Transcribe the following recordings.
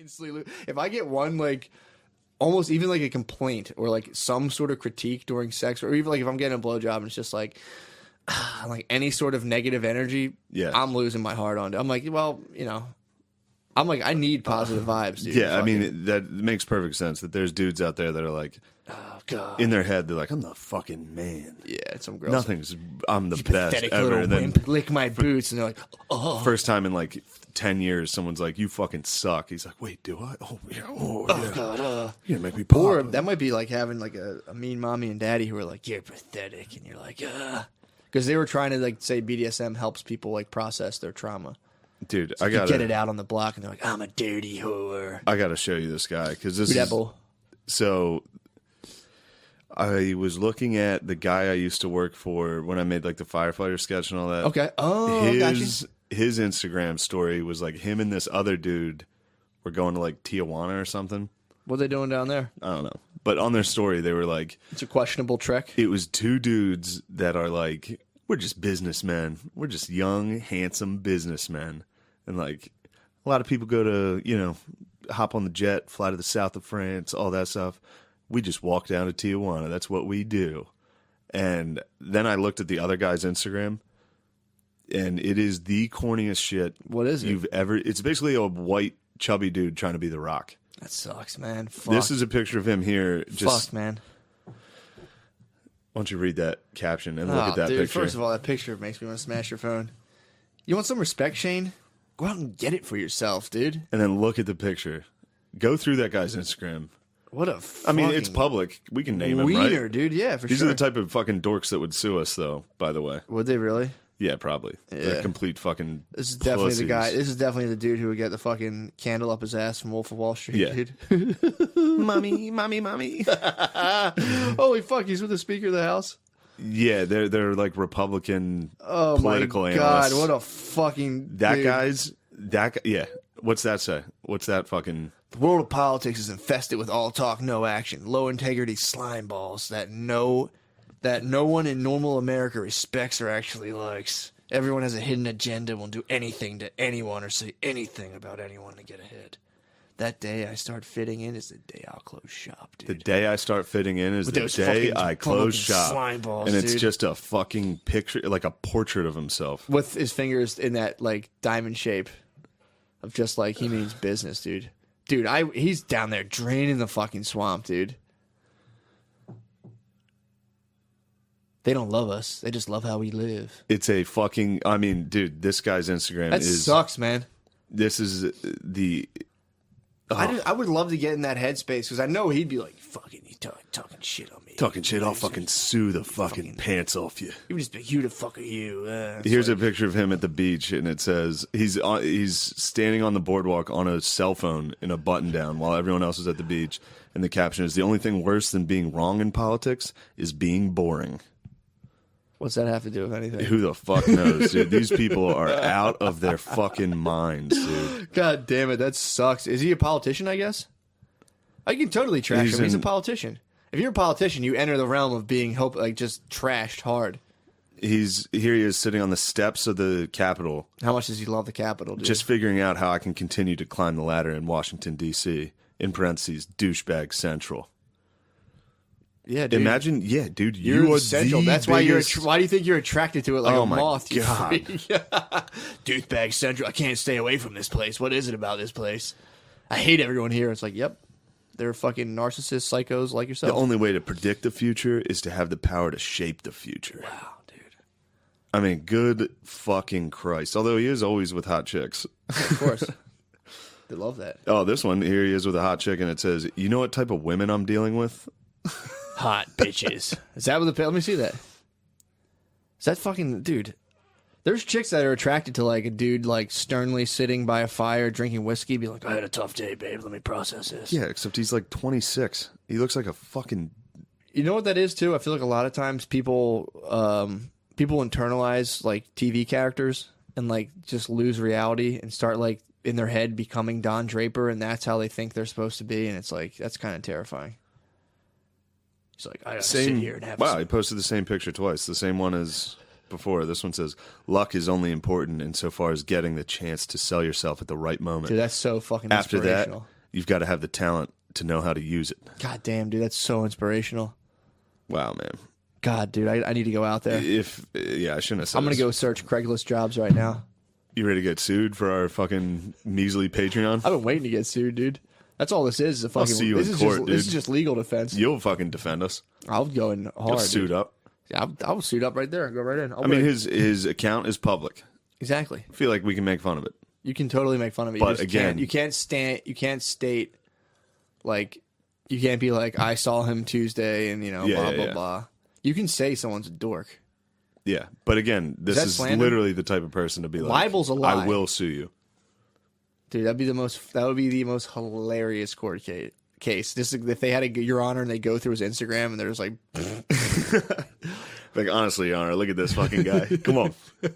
instantly if I get one like almost even like a complaint or like some sort of critique during sex, or even like if I'm getting a blowjob and it's just like any sort of negative energy, I'm losing my heart on it. I'm like, well, you know, I'm like, I need positive vibes, dude. Yeah, I mean, that makes perfect sense that there's dudes out there that are like, oh, God. In their head, they're like, I'm the fucking man. Yeah, some girls. Nothing's, I'm the You best pathetic ever. little And then wimp, lick my boots. And they're like, oh. First time in like 10 years, someone's like, you fucking suck. He's like, wait, do I? Oh, yeah. Oh, yeah. God. You're going to make me pop. Or that might be like having like a mean mommy and daddy who are like, you're pathetic. And you're like, because they were trying to like say BDSM helps people like process their trauma. Dude, so I got to get it out on the block, and they're like, I'm a dirty whore. I got to show you this guy because this is. So I was looking at the guy I used to work for when I made like the firefighter sketch and all that. Okay. Oh, his Instagram story was like him and this other dude were going to like Tijuana or something. What are they doing down there? I don't know. But on their story, they were like, it's a questionable trek. It was two dudes that are like, we're just businessmen. We're just young, handsome businessmen. And like a lot of people go to, you know, hop on the jet, fly to the south of France, all that stuff. We just walk down to Tijuana. That's what we do. And then I looked at the other guy's Instagram, and it is the corniest shit. What is it? You've ever. It's basically a white, chubby dude trying to be The Rock. That sucks, man. Fuck. This is a picture of him here. Just, fuck, man. Why don't you read that caption and look at that picture? First of all, that picture makes me want to smash your phone. You want some respect, Shane? Go out and get it for yourself, dude. And then look at the picture. Go through that guy's Instagram. What a I mean, it's public. We can name him, right? Dude. Yeah, for These sure. are the type of fucking dorks that would sue us, though, by the way. Would they really? Yeah, probably. Yeah. They're complete fucking This is definitely pussies. the guy. This is definitely the dude who would get the fucking candle up his ass from Wolf of Wall Street, Yeah. dude. Mommy. Holy fuck, he's with the Speaker of the House? Yeah, they're like Republican Oh political my analysts. God, what a fucking That dude. that guy, yeah. What's that say? What's that fucking... The world of politics is infested with all talk, no action, low integrity slime balls that no one in normal America respects or actually likes. Everyone has a hidden agenda and will do anything to anyone or say anything about anyone to get ahead. That day I start fitting in is the day I'll close shop, dude. The day I start fitting in is With the those day fucking I close shop. slime balls, and it's dude. just a fucking picture, like a portrait of himself. With his fingers in that like diamond shape of just like he means business, dude. Dude, he's down there draining the fucking swamp, dude. They don't love us. They just love how we live. It's a fucking... I mean, dude, this guy's Instagram That sucks, man. This is the... I would love to get in that headspace because I know he'd be like, fucking, you talking shit on me. Talking shit, I'll fucking sue the fucking pants off you. You would just be, who the fuck are you? Here's a picture of him at the beach, and it says he's standing on the boardwalk on a cell phone in a button down while everyone else is at the beach. And the caption is, the only thing worse than being wrong in politics is being boring. What's that have to do with anything? Who the fuck knows, dude? These people are out of their fucking minds, dude. God damn it, that sucks. Is he a politician, I guess? I can totally trash him. He's a politician. If you're a politician, you enter the realm of being just trashed hard. Here he is sitting on the steps of the Capitol. How much does he love the Capitol, dude? Just figuring out how I can continue to climb the ladder in Washington, D.C. In parentheses, douchebag central. Yeah, dude. Imagine, yeah, dude, You're are essential. the That's biggest... why do you think you're attracted to it like Oh a my moth? You God. freak? Douchebag Central. I can't stay away from this place. What is it about this place? I hate everyone here. It's like, yep, they're fucking narcissists, psychos like yourself. The only way to predict the future is to have the power to shape the future. Wow, dude. I mean, good fucking Christ. Although he is always with hot chicks. Of course. They love that. Oh, this one, here he is with a hot chick, and it says, you know what type of women I'm dealing with? Hot bitches. Is that what the... Let me see that. Is that fucking... Dude. There's chicks that are attracted to like a dude like sternly sitting by a fire drinking whiskey, be like, I had a tough day, babe. Let me process this. Yeah, except he's like 26. He looks like a fucking... You know what that is too? I feel like a lot of times people internalize like TV characters and like just lose reality and start like in their head becoming Don Draper, and that's how they think they're supposed to be, and it's like that's kind of terrifying. He's like, I gotta sit here and have Wow, he posted the same picture twice. The same one as before. This one says, luck is only important insofar as getting the chance to sell yourself at the right moment. Dude, that's so fucking After that, inspirational. you've got to have the talent to know how to use it. God damn, dude, that's so inspirational. Wow, man. God, dude, I need to go out there. I shouldn't have said I'm going to this. go search Craigslist jobs right now. You ready to get sued for our fucking measly Patreon? I've been waiting to get sued, dude. That's all this is a fucking. see you this in is court, just, This is dude. just legal defense. You'll fucking defend us. I'll go in hard. You'll suit dude. up. Yeah, I'll suit up right there. Go right in. I mean, his account is public. exactly. I feel like we can make fun of it. You can totally make fun of me. But You just again- you can't state like you can't be like I saw him Tuesday and Yeah, blah yeah, blah yeah. blah. You can say someone's a dork. Yeah, but again, this that is slander? literally the type of person to be like, Libel's a lie. I will sue you. Dude, that would be the most hilarious court case. Just if they had Your Honor and they go through his Instagram and they're just like, Like, honestly, Your Honor, look at this fucking guy. Come on.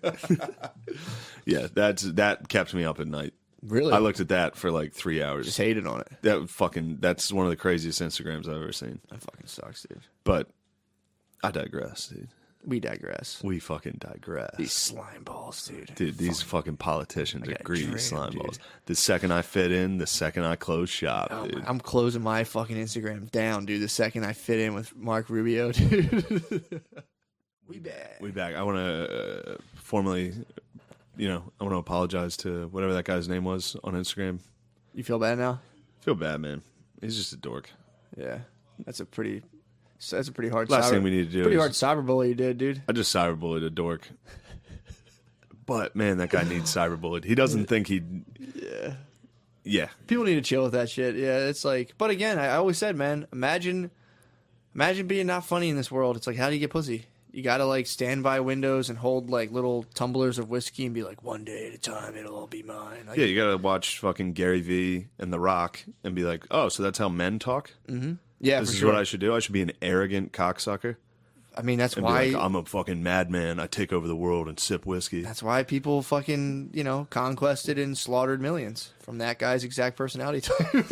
Yeah, that kept me up at night. really? I looked at that for like 3 hours. just hated on it. That's one of the craziest Instagrams I've ever seen. That fucking sucks, dude. But I digress, dude. We digress. We fucking digress. These slime balls, dude. Dude, these fucking politicians are gotta greedy drain 'em, slime dude. balls. The second I fit in, the second I close shop, Oh, dude. I'm closing my fucking Instagram down, dude. The second I fit in with Mark Rubio, dude. We bad. We back. I want to formally, I want to apologize to whatever that guy's name was on Instagram. You feel bad now? Feel bad, man. He's just a dork. Yeah. That's a pretty hard. Last thing we need to do Pretty is- hard cyberbully you did, dude. I just cyberbullied a dork. But man, that guy needs cyberbullied. He doesn't think he'd. Yeah. People need to chill with that shit. Yeah, it's like. But again, I always said, man, imagine being not funny in this world. It's like, how do you get pussy? You gotta like stand by windows and hold like little tumblers of whiskey and be like, one day at a time, it'll all be mine. Like, Yeah, you gotta watch fucking Gary Vee and The Rock and be like, oh, so that's how men talk? yeah, This for is sure. what I should do? I should be an arrogant cocksucker? I mean, that's And why. be like, I'm a fucking madman. I take over the world and sip whiskey. That's why people fucking, conquested and slaughtered millions from that guy's exact personality type.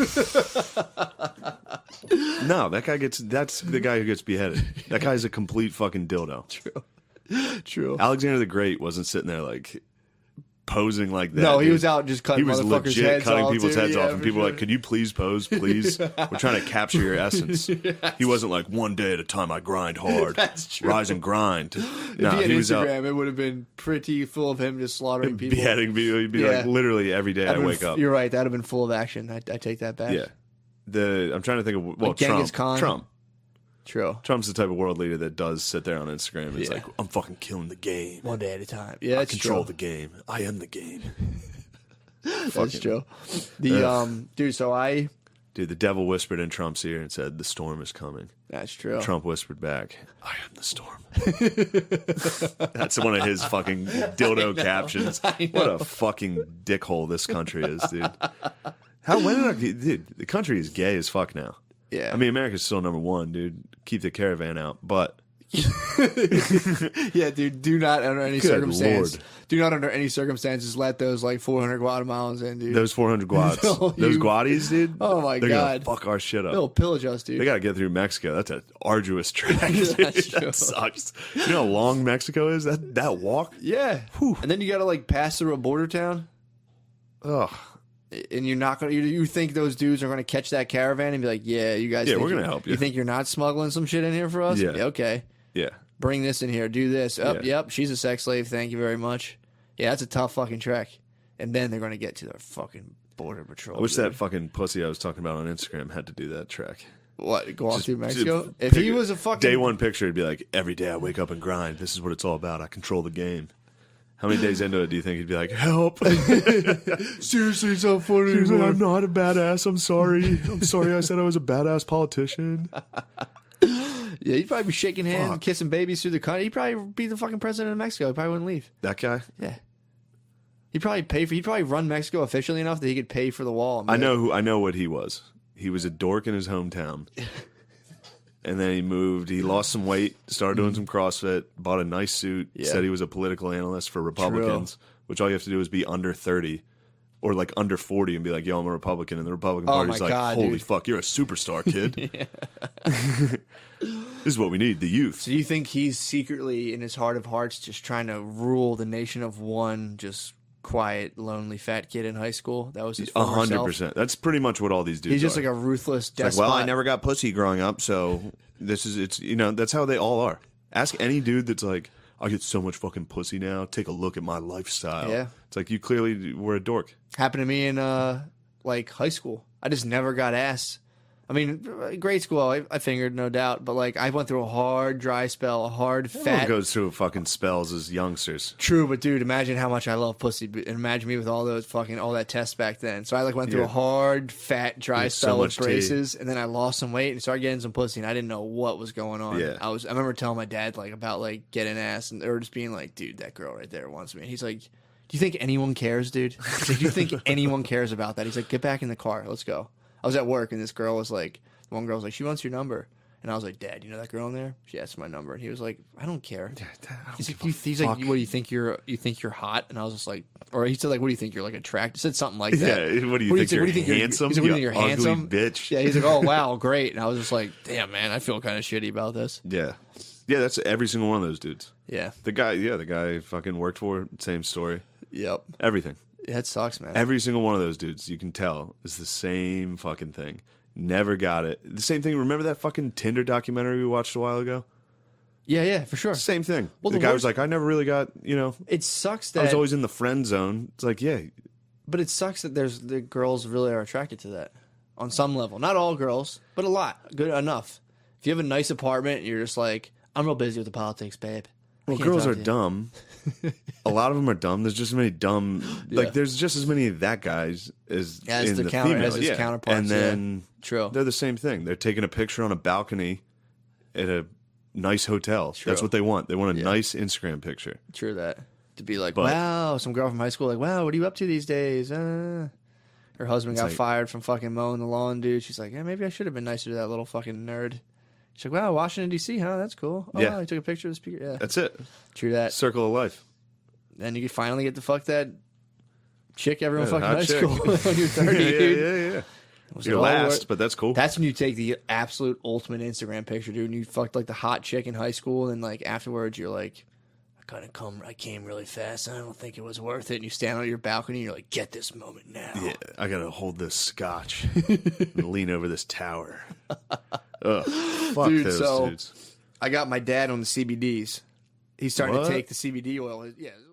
No, that's the guy who gets beheaded. That guy's a complete fucking dildo. True. Alexander the Great wasn't sitting there like posing like that. No, he dude. was out just cutting He was motherfuckers' legit heads cutting off, people's dude. heads Yeah, off, and for people were sure. like, "Could you please pose, please? We're trying to capture your essence." He wasn't like, "One day at a time, I grind hard, That's true. rise and grind." If No, he had he was out Instagram, it would have been pretty full of him just slaughtering people. beheading people. He'd be Yeah. like, literally every day I That'd been wake up. You're right. That'd have been full of action. I take that back. Yeah, I'm trying to think of Like Genghis Trump. Khan? True. Trump's the type of world leader that does sit there on Instagram and it's Yeah. like, I'm fucking killing the game. One day at a time. Yeah, I that's control true. the game. I am the game. That's true. The dude. So Dude, the devil whispered in Trump's ear and said, "The storm is coming." that's true. Trump whispered back, "I am the storm." That's one of his fucking dildo captions. What a fucking dickhole this country is, dude. Dude, the country is gay as fuck now. Yeah. I mean, America's still number one, dude. Keep the caravan out, but yeah, dude. Do not under any Good circumstance. Lord. Do not under any circumstances let those like 400 Guatemalans in, dude. those 400 Guads, No, those you- Guadis, dude. Oh, my they're God. gonna fuck our shit up. They'll pillage us, dude. They got to get through Mexico. That's an arduous trek. Dude. That's true. That sucks. You know how long Mexico is? That walk? Yeah. And then you got to like pass through a border town, Ugh. and you're not gonna. You think those dudes are gonna catch that caravan and be like, "Yeah, you guys. Yeah, think we're gonna help you. You think you're not smuggling some shit in here for us? Yeah. Okay. Yeah. Bring this in here. Do this. Yeah. Yep. She's a sex slave. Thank you very much. Yeah, that's a tough fucking trek. And then they're gonna get to their fucking border patrol. I wish dude. that fucking pussy I was talking about on Instagram had to do that trek. What, go off through Mexico? Just If he was a fucking day one picture, it'd be like, every day I wake up and grind. This is what it's all about. I control the game. How many days into it do you think he'd be like, help? seriously, it's so funny. He's like, I'm not a badass. I'm sorry. I'm sorry I said I was a badass politician. Yeah, he'd probably be shaking hands, Fuck. kissing babies through the country. He'd probably be the fucking president of Mexico. He probably wouldn't leave. That guy? Yeah. He'd probably run Mexico officially enough that he could pay for the wall. I know what he was. He was a dork in his hometown. And then he moved. He lost some weight, started doing some CrossFit, bought a nice suit, Yeah. said he was a political analyst for Republicans, which all you have to do is be under 30 or like under 40 and be like, yo, I'm a Republican. And the Republican Oh Party's my like, God, holy dude. fuck, you're a superstar, kid. This is what we need, the youth. So you think he's secretly, in his heart of hearts, just trying to rule the nation of one just quiet, lonely, fat kid in high school? That was his former self? 100%. That's pretty much what all these dudes He's just are. like a ruthless despot. Like, well, I never got pussy growing up, so it's that's how they all are. Ask any dude that's like, I get so much fucking pussy now. Take a look at my lifestyle. Yeah. It's like, you clearly were a dork. Happened to me in like high school. I just never got ass. I mean, grade school, I fingered, no doubt, but like I went through a hard dry spell, a hard Everyone fat. goes through fucking spells as youngsters. True, but dude, imagine how much I love pussy. And imagine me with all that test back then. So I like went through a hard, fat, dry so spell with much braces, and then I lost some weight and started getting some pussy, and I didn't know what was going on. Yeah. I remember telling my dad like about like getting ass, and they were just being like, "Dude, that girl right there wants me." And he's like, "Do you think anyone cares, dude?" He's like, "Do you think anyone cares about that?" He's like, "Get back in the car, let's go." I was at work, and this girl was like, one girl was like, "She wants your number." And I was like, "Dad, you know that girl in there? She asked for my number." And he was like, "I don't care." He's like, "What do you think you're hot?" And I was just like, or he said like, "What do you think you're like attractive?" He said something like that. Yeah, what do you think you're handsome? He's like, "What do you think you're ugly handsome, bitch?" Yeah, he's like, "Oh wow, great." And I was just like, "Damn, man, I feel kind of shitty about this." Yeah. Yeah, that's every single one of those dudes. Yeah. The guy fucking worked for, same story. Yep. Everything. Yeah, it sucks, man. Every single one of those dudes, you can tell, is the same fucking thing. Never got it. The same thing. Remember that fucking Tinder documentary we watched a while ago? Yeah, for sure. Same thing. Well, the the guy worst- was like, I never really got, It sucks I was that, always in the friend zone. It's like, yeah. but it sucks that the girls really are attracted to that on some level. Not all girls, but a lot. Good enough. If you have a nice apartment, you're just like, I'm real busy with the politics, babe. Well, Can't girls talk are to you. dumb. A lot of them are dumb. There's just as many dumb, Yeah. like there's just as many of that guys as in the the counter- female. as his counterparts, And then True. they're the same thing. They're taking a picture on a balcony at a nice hotel. True. That's what they want. They want a Yeah. nice Instagram picture. True that. To be like, But- wow, some girl from high school, like, wow, what are you up to these days? Her husband got like- fired from fucking mowing the lawn, dude. She's like, yeah, maybe I should have been nicer to that little fucking nerd. She's like, wow, Washington, D.C., huh? That's cool. Oh, Yeah. wow, I took a picture of the speaker. Yeah. That's it. True that. Circle of life. Then you can finally get to fuck that chick everyone Yeah, fucking hot high chick. school when you're 30, dude. Yeah. Was You're it all last, worth- but that's cool. That's when you take the absolute ultimate Instagram picture, dude. And you fucked like the hot chick in high school, and like afterwards, you're like, I came really fast. And I don't think it was worth it. And you stand on your balcony, and you're like, get this moment now. Yeah, I gotta hold this scotch and lean over this tower. Ugh, fuck Dude, those so- dudes. I got my dad on the CBDs. He's starting What? to take the CBD oil. Yeah.